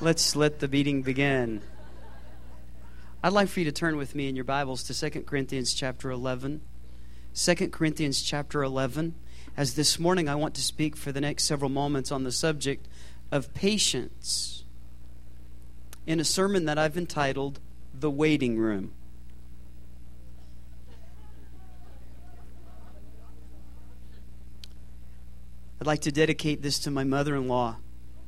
Let's let the meeting begin. I'd like for you to turn with me in your Bibles to 2 Corinthians chapter 11. 2 Corinthians chapter 11. As this morning I want to speak for the next several moments on the subject of patience in a sermon that I've entitled, The Waiting Room. I'd like to dedicate this to my mother-in-law,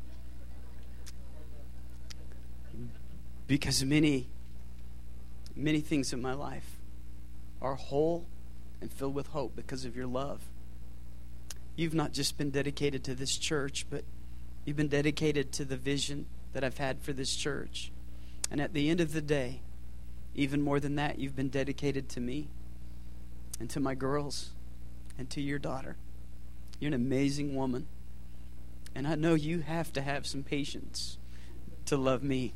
because many things in my life are whole and filled with hope because of your love. You've not just been dedicated to this church, but you've been dedicated to the vision that I've had for this church. And at the end of the day, even more than that, you've been dedicated to me and to my girls and to your daughter. You're an amazing woman. And I know you have to have some patience to love me.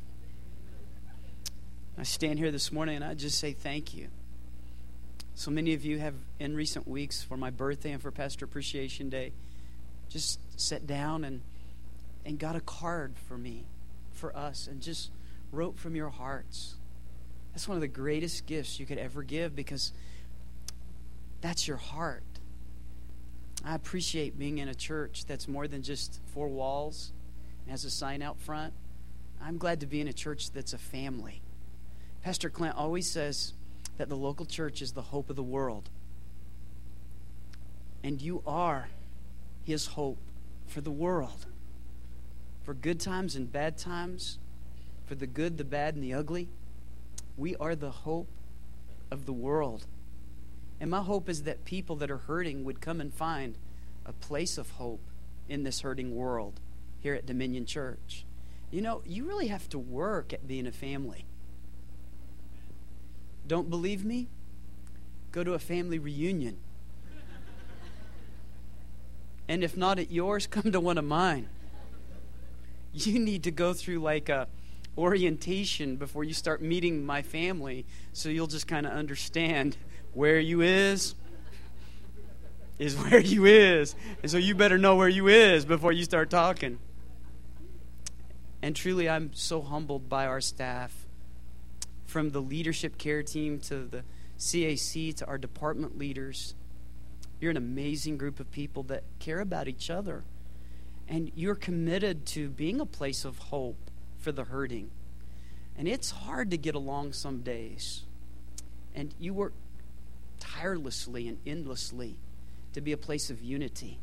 I stand here this morning and I just say thank you. So many of you have, in recent weeks, for my birthday and for Pastor Appreciation Day, just sat down and got a card for me, for us, and just wrote from your hearts. That's one of the greatest gifts you could ever give, because that's your heart. I appreciate being in a church that's more than just four walls and has a sign out front. I'm glad to be in a church that's a family. Pastor Clint always says that the local church is the hope of the world. And you are his hope for the world. For good times and bad times, for the good, the bad, and the ugly, we are the hope of the world. And my hope is that people that are hurting would come and find a place of hope in this hurting world here at Dominion Church. You know, you really have to work at being a family. Don't believe me? Go to a family reunion. And if not at yours, come to one of mine. You need to go through like a orientation before you start meeting my family, so you'll just kind of understand where you is where you is. And so you better know where you is before you start talking. And truly, I'm so humbled by our staff. From the leadership care team to the CAC to our department leaders. You're an amazing group of people that care about each other. And you're committed to being a place of hope for the hurting. And it's hard to get along some days. And you work tirelessly and endlessly to be a place of unity.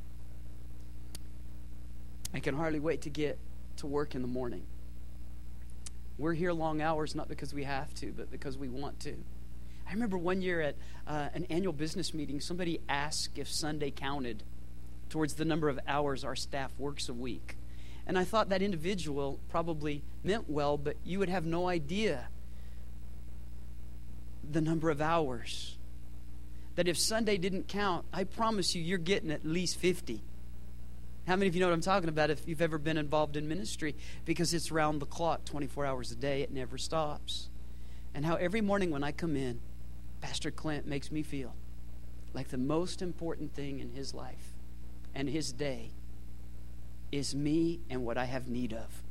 I can hardly wait to get to work in the morning. We're here long hours, not because we have to, but because we want to. I remember one year at an annual business meeting, somebody asked if Sunday counted towards the number of hours our staff works a week. And I thought that individual probably meant well, but you would have no idea the number of hours. That if Sunday didn't count, I promise you, you're getting at least 50. How many of you know what I'm talking about if you've ever been involved in ministry? Because it's round the clock, 24 hours a day. It never stops. And how every morning when I come in, Pastor Clint makes me feel like the most important thing in his life and his day is me and what I have need of.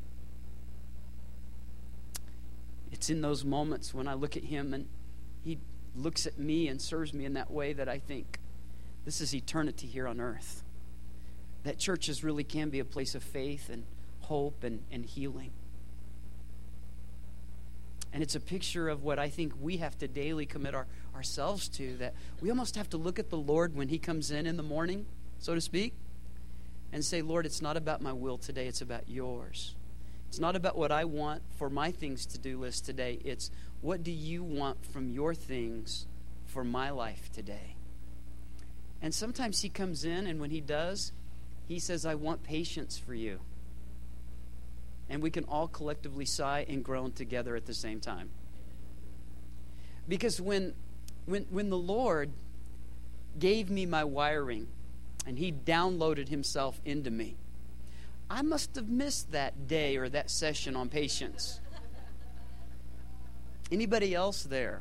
It's in those moments when I look at him and he looks at me and serves me in that way that I think, this is eternity here on earth. That churches really can be a place of faith and hope and healing. And it's a picture of what I think we have to daily commit ourselves to, that we almost have to look at the Lord when he comes in the morning, so to speak, and say, Lord, it's not about my will today, it's about yours. It's not about what I want for my things to do list today. It's what do you want from your things for my life today? And sometimes he comes in, and when he does, he says, I want patience for you. And we can all collectively sigh and groan together at the same time. Because when the Lord gave me my wiring and he downloaded himself into me, I must have missed that day or that session on patience. Anybody else there?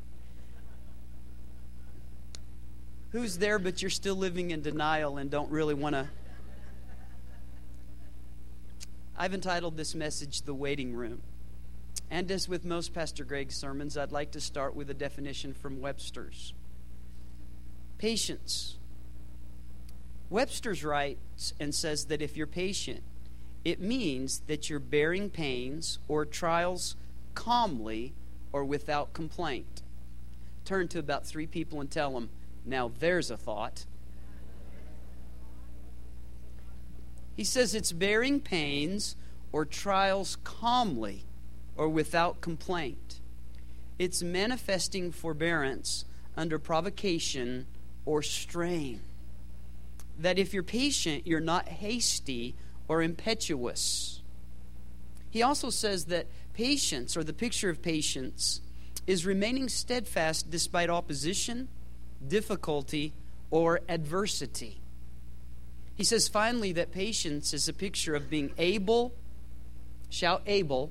Who's there but you're still living in denial and don't really want to I've entitled this message, The Waiting Room. And as with most Pastor Greg's sermons, I'd like to start with a definition from Webster's. Patience. Webster's writes and says that if you're patient, it means that you're bearing pains or trials calmly or without complaint. Turn to about 3 people and tell them, now there's a thought. He says it's bearing pains or trials calmly or without complaint. It's manifesting forbearance under provocation or strain. That if you're patient, you're not hasty or impetuous. He also says that patience, or the picture of patience, is remaining steadfast despite opposition, difficulty, or adversity. He says finally that patience is a picture of being able, shout able,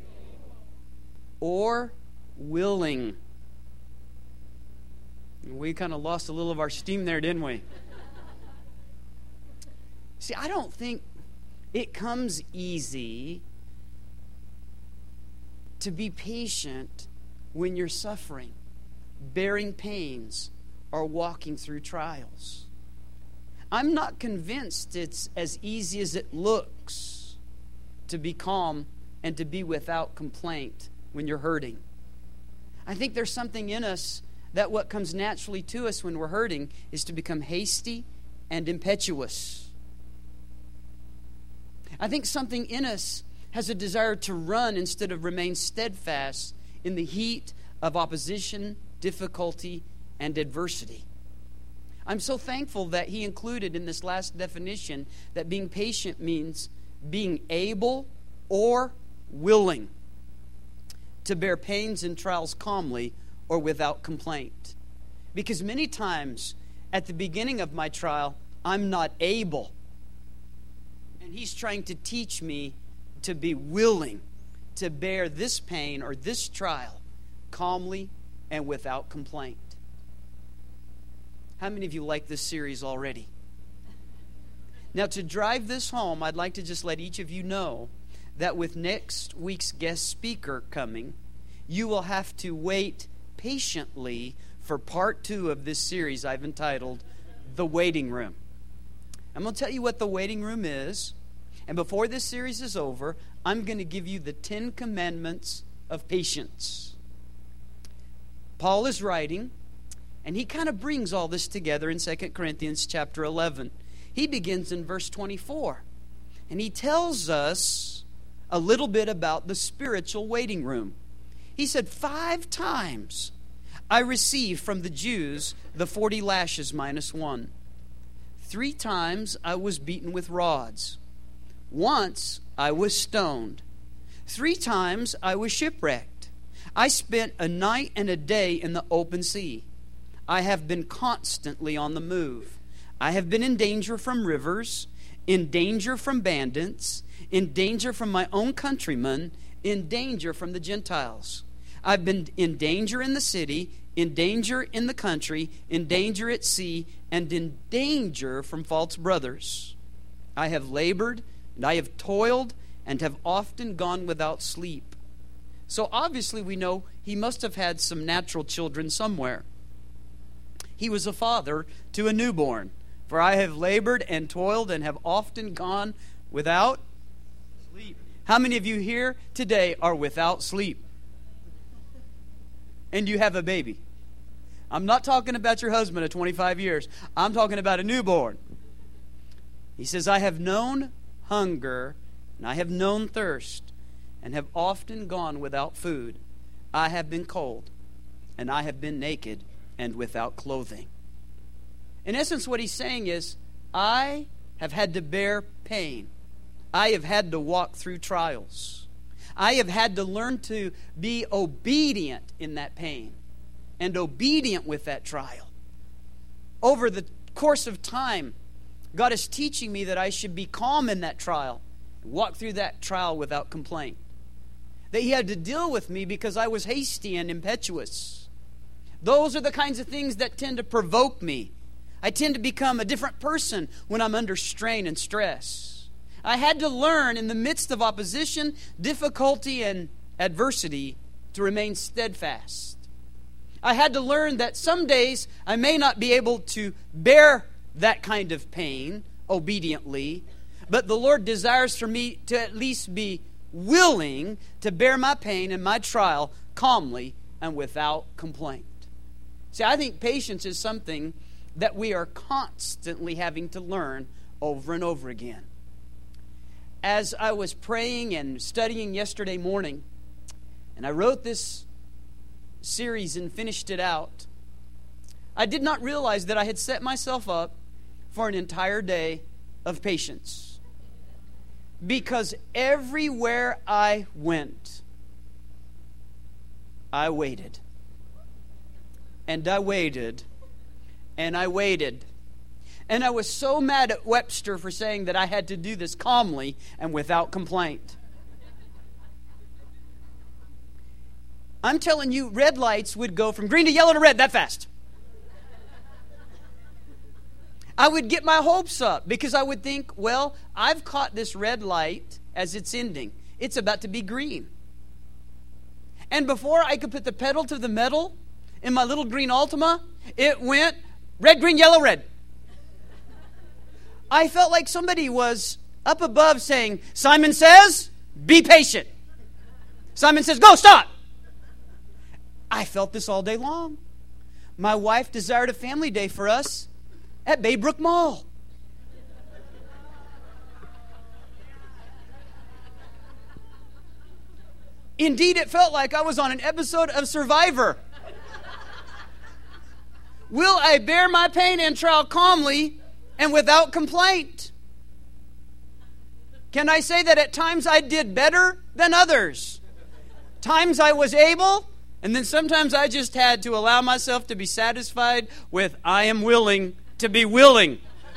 or willing. We kind of lost a little of our steam there, didn't we? See, I don't think it comes easy to be patient when you're suffering, bearing pains, or walking through trials. I'm not convinced it's as easy as it looks to be calm and to be without complaint when you're hurting. I think there's something in us that what comes naturally to us when we're hurting is to become hasty and impetuous. I think something in us has a desire to run instead of remain steadfast in the heat of opposition, difficulty, and adversity. I'm so thankful that he included in this last definition that being patient means being able or willing to bear pains and trials calmly or without complaint. Because many times at the beginning of my trial, I'm not able. And he's trying to teach me to be willing to bear this pain or this trial calmly and without complaint. How many of you like this series already? Now, to drive this home, I'd like to just let each of you know that with next week's guest speaker coming, you will have to wait patiently for part 2 of this series I've entitled The Waiting Room. I'm going to tell you what the waiting room is, and before this series is over, I'm going to give you the 10 commandments of patience. Paul is writing, and he kind of brings all this together in 2 Corinthians chapter 11. He begins in verse 24, and he tells us a little bit about the spiritual waiting room. He said, 5 times I received from the Jews the 40 lashes minus 1. 3 times I was beaten with rods. Once I was stoned. 3 times I was shipwrecked. I spent a night and a day in the open sea. I have been constantly on the move. I have been in danger from rivers, in danger from bandits, in danger from my own countrymen, in danger from the Gentiles. I've been in danger in the city, in danger in the country, in danger at sea, and in danger from false brothers. I have labored, and I have toiled, and have often gone without sleep. So obviously we know he must have had some natural children somewhere. He was a father to a newborn. For I have labored and toiled and have often gone without sleep. How many of you here today are without sleep? And you have a baby. I'm not talking about your husband of 25 years. I'm talking about a newborn. He says, I have known hunger and I have known thirst and have often gone without food. I have been cold and I have been naked and without clothing. In essence, what he's saying is, I have had to bear pain. I have had to walk through trials. I have had to learn to be obedient in that pain and obedient with that trial. Over the course of time, God is teaching me that I should be calm in that trial, walk through that trial without complaint. That he had to deal with me because I was hasty and impetuous. Those are the kinds of things that tend to provoke me. I tend to become a different person when I'm under strain and stress. I had to learn in the midst of opposition, difficulty, and adversity to remain steadfast. I had to learn that some days I may not be able to bear that kind of pain obediently, but the Lord desires for me to at least be willing to bear my pain and my trial calmly and without complaint. See, I think patience is something that we are constantly having to learn over and over again. As I was praying and studying yesterday morning, and I wrote this series and finished it out, I did not realize that I had set myself up for an entire day of patience. Because everywhere I went, I waited. And I waited. And I waited. And I was so mad at Webster for saying that I had to do this calmly and without complaint. I'm telling you, red lights would go from green to yellow to red that fast. I would get my hopes up because I would think, well, I've caught this red light as it's ending. It's about to be green. And before I could put the pedal to the metal in my little green Altima, it went red, green, yellow, red. I felt like somebody was up above saying, Simon says, be patient. Simon says, go, stop. I felt this all day long. My wife desired a family day for us at Baybrook Mall. Indeed, it felt like I was on an episode of Survivor. Will I bear my pain and trial calmly and without complaint? Can I say that at times I did better than others? Times I was able, and then sometimes I just had to allow myself to be satisfied with I am willing to be willing.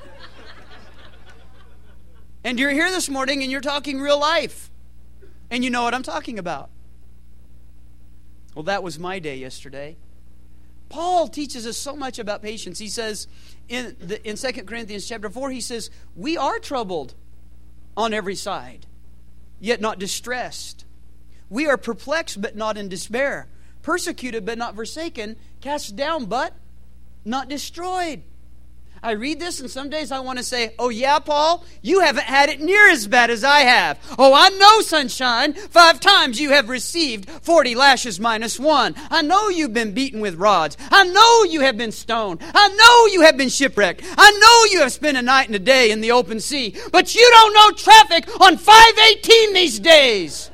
And you're here this morning and you're talking real life. And you know what I'm talking about. Well, that was my day yesterday. Paul teaches us so much about patience. He says in 2 Corinthians chapter 4, he says, we are troubled on every side, yet not distressed. We are perplexed, but not in despair. Persecuted, but not forsaken. Cast down, but not destroyed. I read this and some days I want to say, oh yeah, Paul, you haven't had it near as bad as I have. Oh, I know, sunshine. 5 times you have received 40 lashes minus 1. I know you've been beaten with rods. I know you have been stoned. I know you have been shipwrecked. I know you have spent a night and a day in the open sea. But you don't know traffic on 518 these days.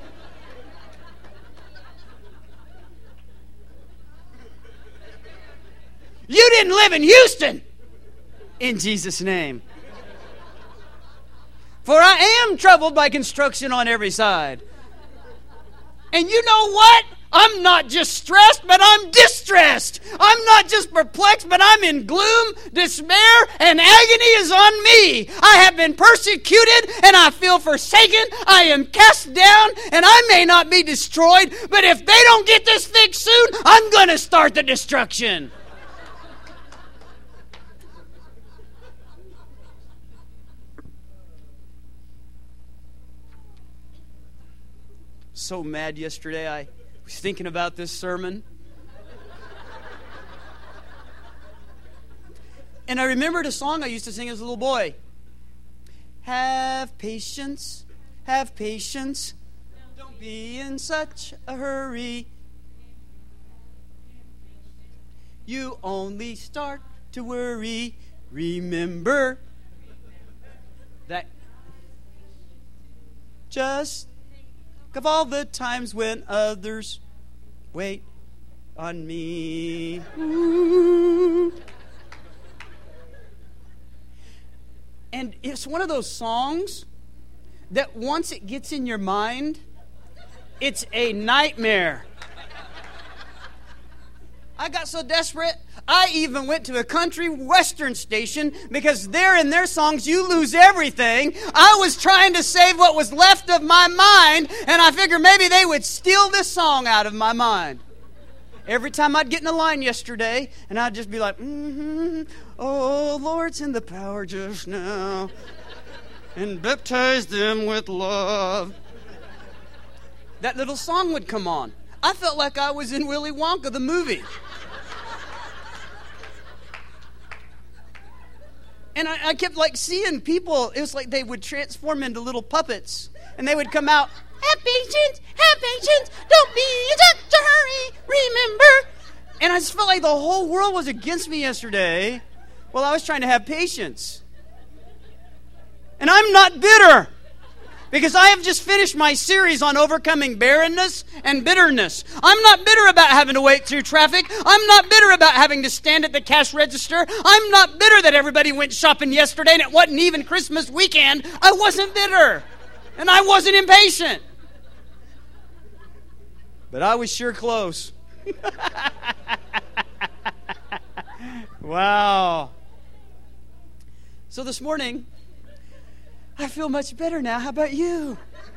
You didn't live in Houston. In Jesus' name. For I am troubled by construction on every side. And you know what? I'm not just stressed, but I'm distressed. I'm not just perplexed, but I'm in gloom, despair, and agony is on me. I have been persecuted, and I feel forsaken. I am cast down, and I may not be destroyed, but if they don't get this fixed soon, I'm going to start the destruction. So mad yesterday. I was thinking about this sermon. And I remembered a song I used to sing as a little boy. Have patience, don't be in such a hurry. You only start to worry. Remember that just of all the times when others wait on me. Ooh. And it's one of those songs that once it gets in your mind, it's a nightmare. I got so desperate, I even went to a country western station because there in their songs you lose everything. I was trying to save what was left of my mind, and I figured maybe they would steal this song out of my mind. Every time I'd get in a line yesterday, and I'd just be like, oh, Lord's in the power just now. and baptize them with love. That little song would come on. I felt like I was in Willy Wonka, the movie. And I kept like seeing people, it was like they would transform into little puppets. And they would come out, have patience, don't be in such a hurry, remember. And I just felt like the whole world was against me yesterday while I was trying to have patience. And I'm not bitter, because I have just finished my series on overcoming barrenness and bitterness. I'm not bitter about having to wait through traffic. I'm not bitter about having to stand at the cash register. I'm not bitter that everybody went shopping yesterday and it wasn't even Christmas weekend. I wasn't bitter. And I wasn't impatient. But I was sure close. Wow. So this morning, I feel much better now. How about you?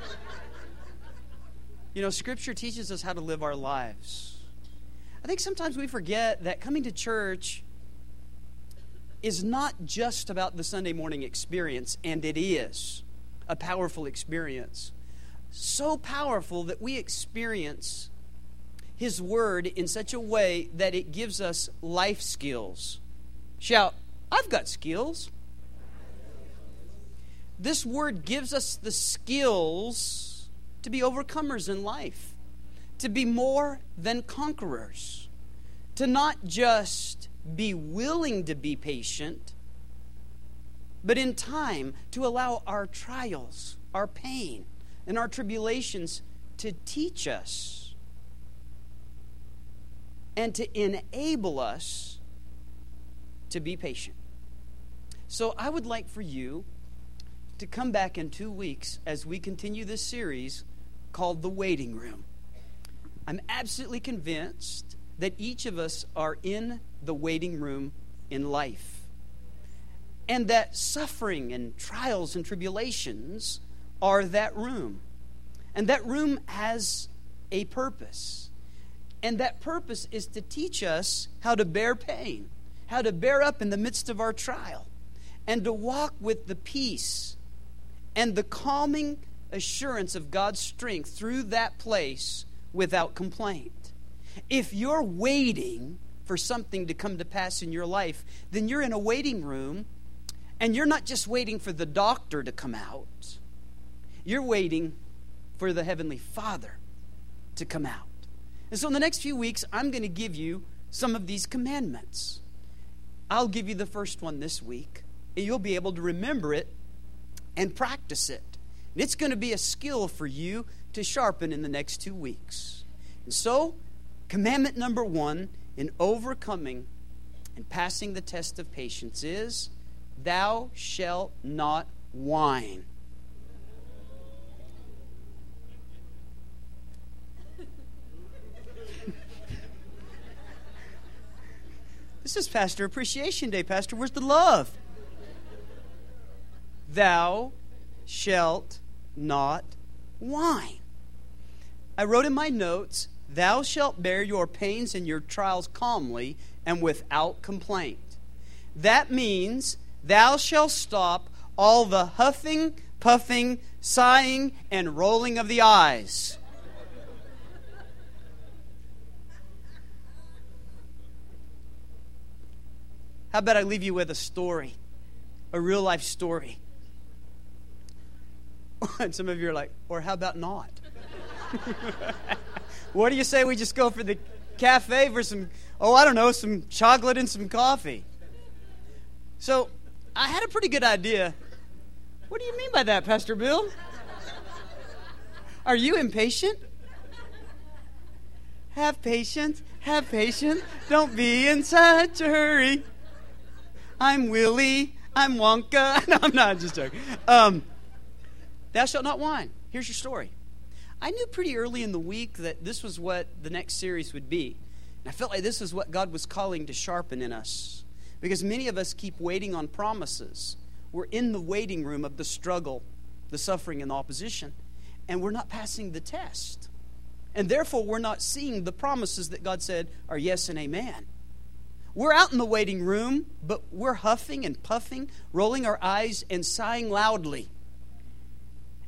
You know, Scripture teaches us how to live our lives. I think sometimes we forget that coming to church is not just about the Sunday morning experience, and it is a powerful experience. So powerful that we experience His Word in such a way that it gives us life skills. Shout, I've got skills. This Word gives us the skills to be overcomers in life, to be more than conquerors, to not just be willing to be patient, but in time to allow our trials, our pain, and our tribulations to teach us and to enable us to be patient. So I would like for you to come back in 2 weeks as we continue this series called The Waiting Room. I'm absolutely convinced that each of us are in the waiting room in life, and that suffering and trials and tribulations are that room. And that room has a purpose. And that purpose is to teach us how to bear pain, how to bear up in the midst of our trial, and to walk with the peace and the calming assurance of God's strength through that place without complaint. If you're waiting for something to come to pass in your life, then you're in a waiting room, and you're not just waiting for the doctor to come out. You're waiting for the Heavenly Father to come out. And so in the next few weeks, I'm going to give you some of these commandments. I'll give you the first one this week, and you'll be able to remember it and practice it. And it's going to be a skill for you to sharpen in the next 2 weeks. And so, commandment number 1 in overcoming and passing the test of patience is, thou shalt not whine. This is Pastor Appreciation Day, Pastor. Where's the love? Thou shalt not whine. I wrote in my notes, thou shalt bear your pains and your trials calmly and without complaint. That means thou shalt stop all the huffing, puffing, sighing, and rolling of the eyes. How about I leave you with a story, a real life story? And some of you are like, or how about not? What do you say we just go for the cafe for some, some chocolate and some coffee? So I had a pretty good idea. What do you mean by that, Pastor Bill? Are you impatient? Have patience, don't be in such a hurry. I'm Willie, I'm Wonka. No, I'm not, just joking. Thou shalt not whine. Here's your story. I knew pretty early in the week that this was what the next series would be. And I felt like this is what God was calling to sharpen in us. Because many of us keep waiting on promises. We're in the waiting room of the struggle, the suffering, and the opposition. And we're not passing the test. And therefore, we're not seeing the promises that God said are yes and amen. We're out in the waiting room, but we're huffing and puffing, rolling our eyes and sighing loudly.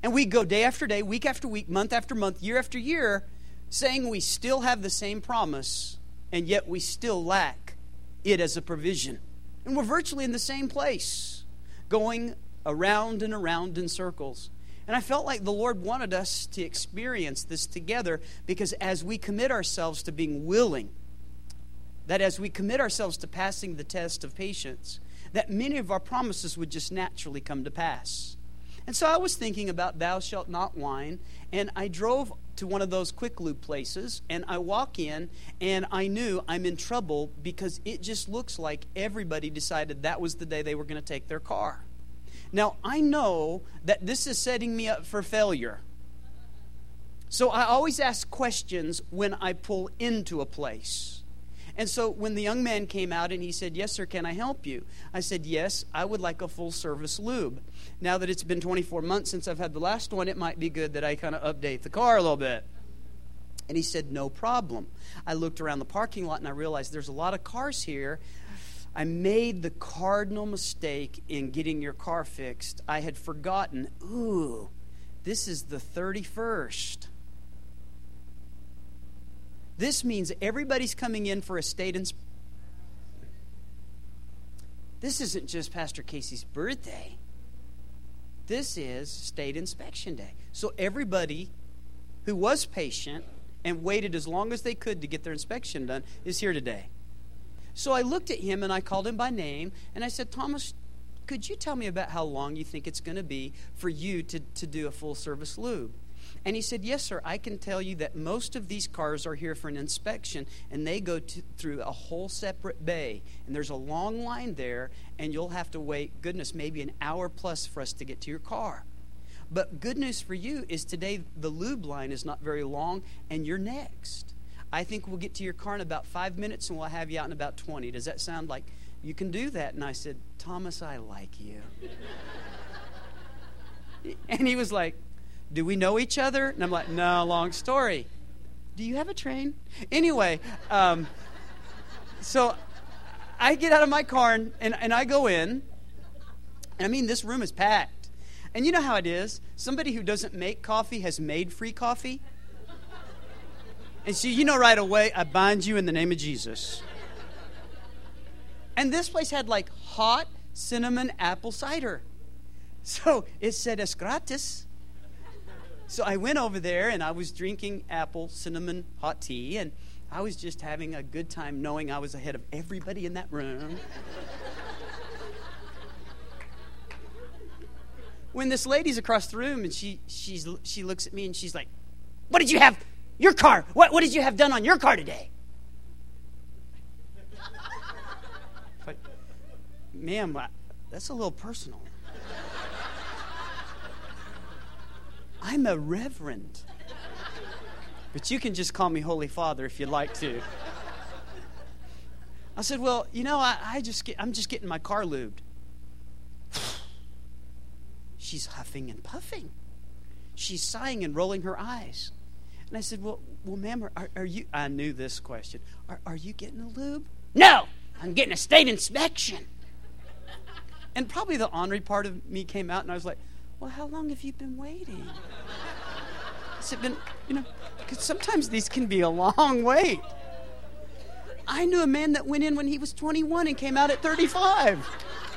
And we go day after day, week after week, month after month, year after year, saying we still have the same promise, and yet we still lack it as a provision. And we're virtually in the same place, going around and around in circles. And I felt like the Lord wanted us to experience this together, because as we commit ourselves to being willing, that as we commit ourselves to passing the test of patience, that many of our promises would just naturally come to pass. And so I was thinking about thou shalt not whine, and I drove to one of those quick lube places, and I walk in, and I knew I'm in trouble because it just looks like everybody decided that was the day they were going to take their car. Now, I know that this is setting me up for failure. So I always ask questions when I pull into a place. And so when the young man came out and he said, yes, sir, can I help you? I said, yes, I would like a full-service lube. Now that it's been 24 months since I've had the last one, it might be good that I kind of update the car a little bit. And he said, no problem. I looked around the parking lot and I realized there's a lot of cars here. I made the cardinal mistake in getting your car fixed. I had forgotten, this is the 31st. This means everybody's coming in for a state inspection. This isn't just Pastor Casey's birthday. This is state inspection day. So everybody who was patient and waited as long as they could to get their inspection done is here today. So I looked at him and I called him by name and I said, Thomas, could you tell me about how long you think it's going to be for you to do a full service lube? And he said, yes, sir, I can tell you that most of these cars are here for an inspection, and they go through a whole separate bay. And there's a long line there, and you'll have to wait, goodness, maybe an hour plus for us to get to your car. But good news for you is today the lube line is not very long, and you're next. I think we'll get to your car in about 5 minutes, and we'll have you out in about 20. Does that sound like you can do that? And I said, Thomas, I like you. And he was like, do we know each other? And I'm like, no, long story. Do you have a train? Anyway, so I get out of my car and I go in. And I mean, this room is packed. And you know how it is. Somebody who doesn't make coffee has made free coffee. And so you know right away, I bind you in the name of Jesus. And this place had like hot cinnamon apple cider. So it said, es gratis. So I went over there and I was drinking apple cinnamon hot tea, and I was just having a good time knowing I was ahead of everybody in that room. When this lady's across the room and she looks at me and she's like, what did you have? Your car. What did you have done on your car today? Like, ma'am, that's a little personal. I'm a reverend. But you can just call me Holy Father if you'd like to. I said, well, you know, I'm just getting my car lubed. She's huffing and puffing. She's sighing and rolling her eyes. And I said, well, ma'am, are you, I knew this question. Are you getting a lube? No, I'm getting a state inspection. And probably the ornery part of me came out and I was like, well, how long have you been waiting? Has it been, because sometimes these can be a long wait. I knew a man that went in when he was 21 and came out at 35.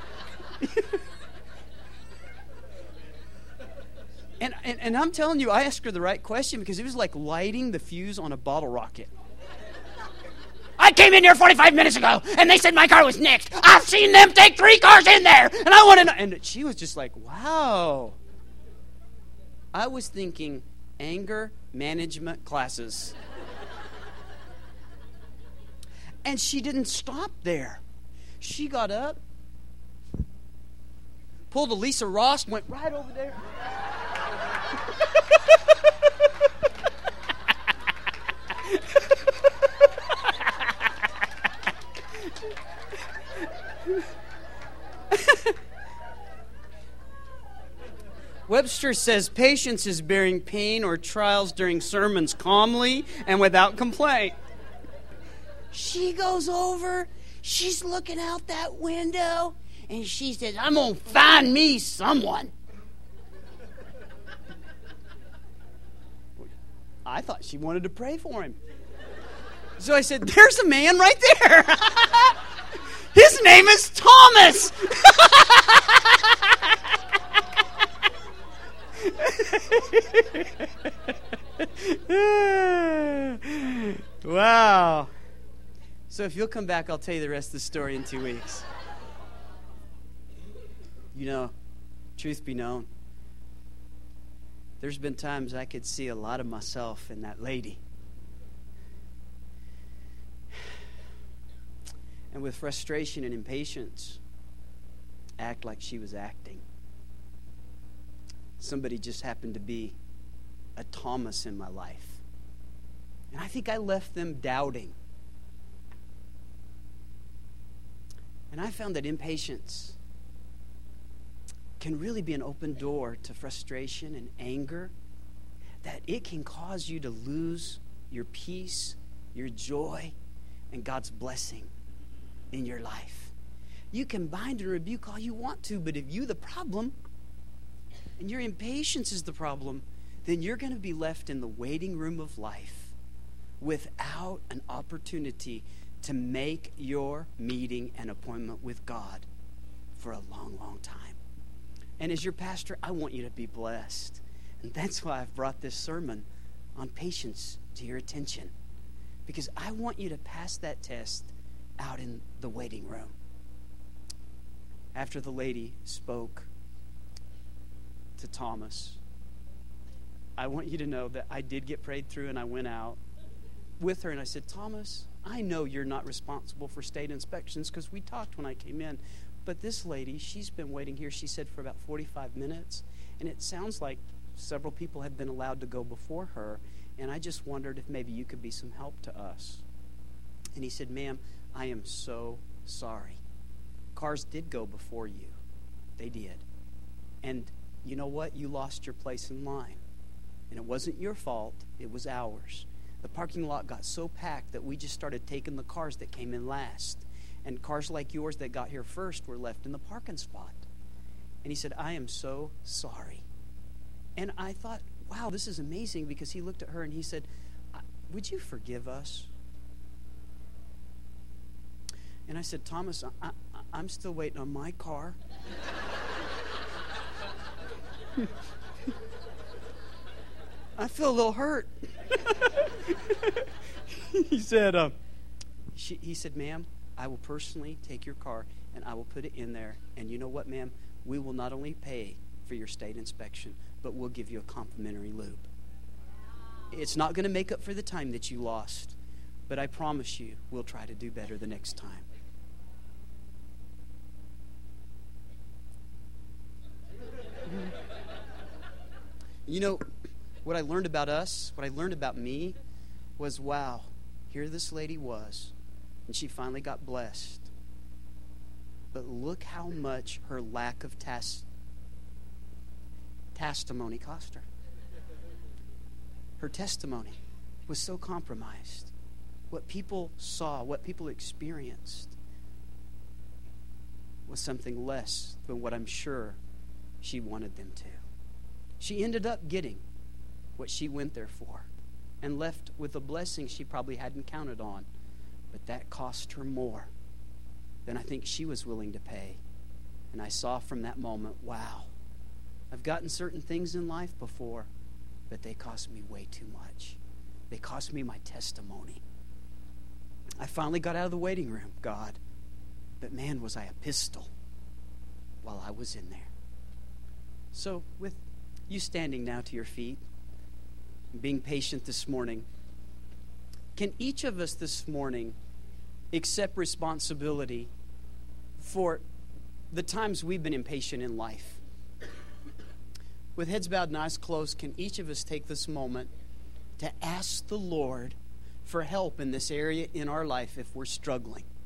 And I'm telling you, I asked her the right question because it was like lighting the fuse on a bottle rocket. I came in here 45 minutes ago, and they said my car was next. I've seen them take 3 cars in there, and I want to know. And she was just like, wow. I was thinking anger management classes. And she didn't stop there. She got up, pulled a Lisa Ross, went right over there. Webster says patience is bearing pain or trials during sermons calmly and without complaint. She goes over, she's looking out that window, and she says, I'm going to find me someone. I thought she wanted to pray for him. So I said, there's a man right there. His name is Thomas. Wow. So if you'll come back, I'll tell you the rest of the story in 2 weeks. You know, truth be known, there's been times I could see a lot of myself in that lady. And with frustration and impatience, act like she was acting. Somebody just happened to be a Thomas in my life. And I think I left them doubting. And I found that impatience can really be an open door to frustration and anger, that it can cause you to lose your peace, your joy, and God's blessing in your life. You can bind and rebuke all you want to, but if you the problem and your impatience is the problem, then you're going to be left in the waiting room of life without an opportunity to make your meeting an appointment with God for a long, long time. And as your pastor, I want you to be blessed. And that's why I've brought this sermon on patience to your attention, because I want you to pass that test out in the waiting room. After the lady spoke to Thomas, I want you to know that I did get prayed through, and I went out with her and I said, Thomas, I know you're not responsible for state inspections because we talked when I came in, but this lady, she's been waiting here, she said, for about 45 minutes, and it sounds like several people have been allowed to go before her, and I just wondered if maybe you could be some help to us. And he said, ma'am, I am so sorry. Cars did go before you. They did. And you know what? You lost your place in line. And it wasn't your fault. It was ours. The parking lot got so packed that we just started taking the cars that came in last. And cars like yours that got here first were left in the parking spot. And he said, I am so sorry. And I thought, wow, this is amazing, because he looked at her and he said, would you forgive us? And I said, Thomas, I'm still waiting on my car. I feel a little hurt. He said, ma'am, I will personally take your car and I will put it in there. And you know what, ma'am? We will not only pay for your state inspection, but we'll give you a complimentary lube. It's not going to make up for the time that you lost, but I promise you we'll try to do better the next time. You know, what I learned about us, what I learned about me was, wow, here this lady was, and she finally got blessed. But look how much her lack of testimony cost her. Her testimony was so compromised. What people saw, what people experienced, was something less than what I'm sure she wanted them to. She ended up getting what she went there for and left with a blessing she probably hadn't counted on. But that cost her more than I think she was willing to pay. And I saw from that moment, wow, I've gotten certain things in life before, but they cost me way too much. They cost me my testimony. I finally got out of the waiting room, God. But man, was I a pistol while I was in there. So with you standing now to your feet, being patient this morning, can each of us this morning accept responsibility for the times we've been impatient in life? With heads bowed and eyes closed, can each of us take this moment to ask the Lord for help in this area in our life if we're struggling?